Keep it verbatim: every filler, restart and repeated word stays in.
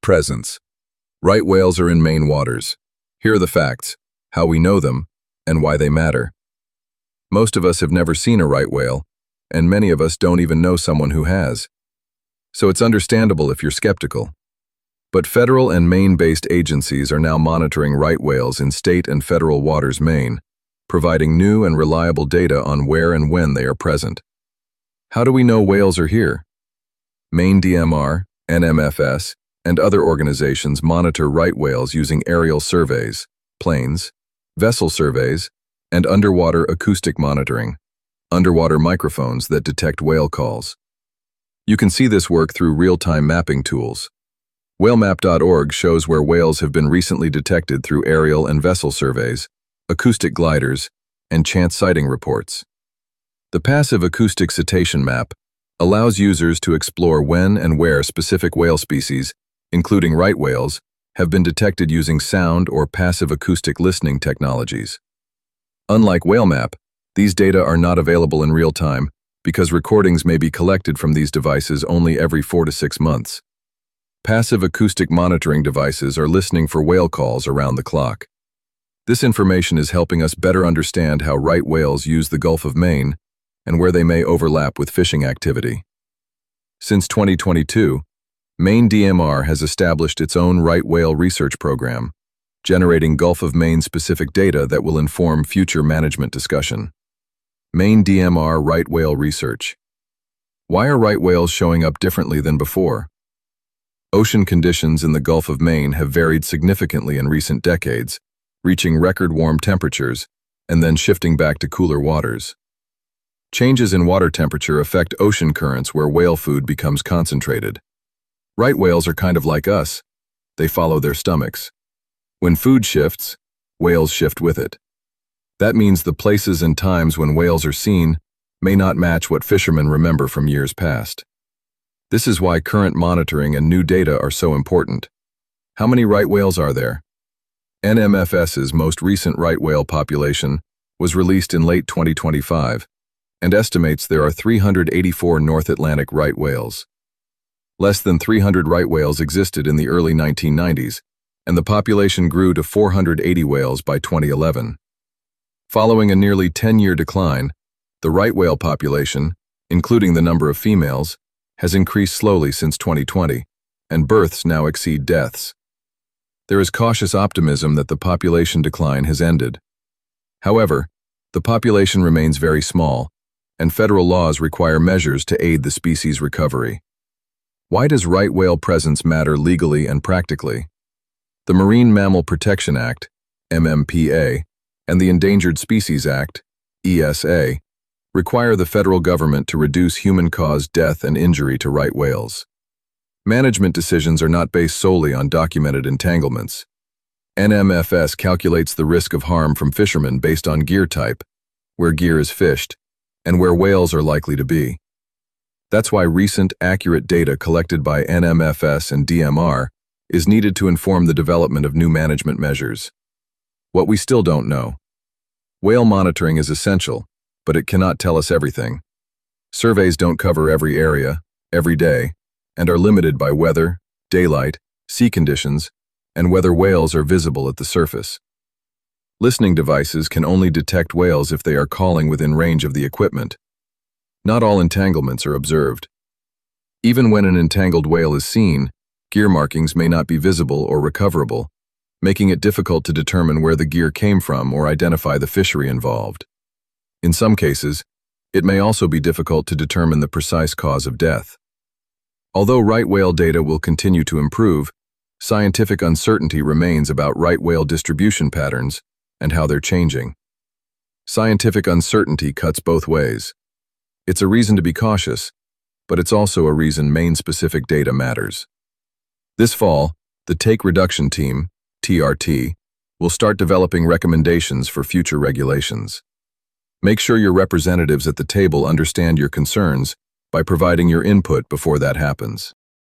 Presence. Right whales are in Maine waters. Here are the facts, how we know them, and why they matter. Most of us have never seen a right whale, and many of us don't even know someone who has. So it's understandable if you're skeptical. But federal and Maine-based agencies are now monitoring right whales in state and federal waters Maine, providing new and reliable data on where and when they are present. How do we know whales are here? Maine D M R, N M F S, and other organizations monitor right whales using aerial surveys, planes, vessel surveys, and underwater acoustic monitoring, underwater microphones that detect whale calls. You can see this work through real-time mapping tools. whale map dot org shows where whales have been recently detected through aerial and vessel surveys, acoustic gliders, and chance sighting reports. The passive acoustic cetacean map allows users to explore when and where specific whale species, including right whales, have been detected using sound or passive acoustic listening technologies. Unlike WhaleMap, these data are not available in real time because recordings may be collected from these devices only every four to six months. Passive acoustic monitoring devices are listening for whale calls around the clock. This information is helping us better understand how right whales use the Gulf of Maine and where they may overlap with fishing activity. Since twenty twenty-two, Maine D M R has established its own right whale research program, generating Gulf of Maine-specific data that will inform future management discussion. Maine D M R Right Whale Research. Why are right whales showing up differently than before? Ocean conditions in the Gulf of Maine have varied significantly in recent decades, reaching record warm temperatures and then shifting back to cooler waters. Changes in water temperature affect ocean currents where whale food becomes concentrated. Right whales are kind of like us. They follow their stomachs. When food shifts, whales shift with it. That means the places and times when whales are seen may not match what fishermen remember from years past. This is why current monitoring and new data are so important. How many right whales are there? N M F S's most recent right whale population was released in late twenty twenty-five and estimates there are three hundred eighty-four North Atlantic right whales. Less than three hundred right whales existed in the early nineteen nineties, and the population grew to four hundred eighty whales by twenty eleven. Following a nearly ten-year decline, the right whale population, including the number of females, has increased slowly since twenty twenty, and births now exceed deaths. There is cautious optimism that the population decline has ended. However, the population remains very small, and federal laws require measures to aid the species' recovery. Why does right whale presence matter legally and practically? The Marine Mammal Protection Act, M M P A, and the Endangered Species Act, E S A, require the federal government to reduce human-caused death and injury to right whales. Management decisions are not based solely on documented entanglements. N M F S calculates the risk of harm from fishermen based on gear type, where gear is fished, and where whales are likely to be. That's why recent, accurate data collected by N M F S and D M R is needed to inform the development of new management measures. What we still don't know. Whale monitoring is essential, but it cannot tell us everything. Surveys don't cover every area, every day, and are limited by weather, daylight, sea conditions, and whether whales are visible at the surface. Listening devices can only detect whales if they are calling within range of the equipment. Not all entanglements are observed. Even when an entangled whale is seen, gear markings may not be visible or recoverable, making it difficult to determine where the gear came from or identify the fishery involved. In some cases, it may also be difficult to determine the precise cause of death. Although right whale data will continue to improve, scientific uncertainty remains about right whale distribution patterns and how they're changing. Scientific uncertainty cuts both ways. It's a reason to be cautious, but it's also a reason Maine-specific data matters. This fall, the Take Reduction Team, T R T, will start developing recommendations for future regulations. Make sure your representatives at the table understand your concerns by providing your input before that happens.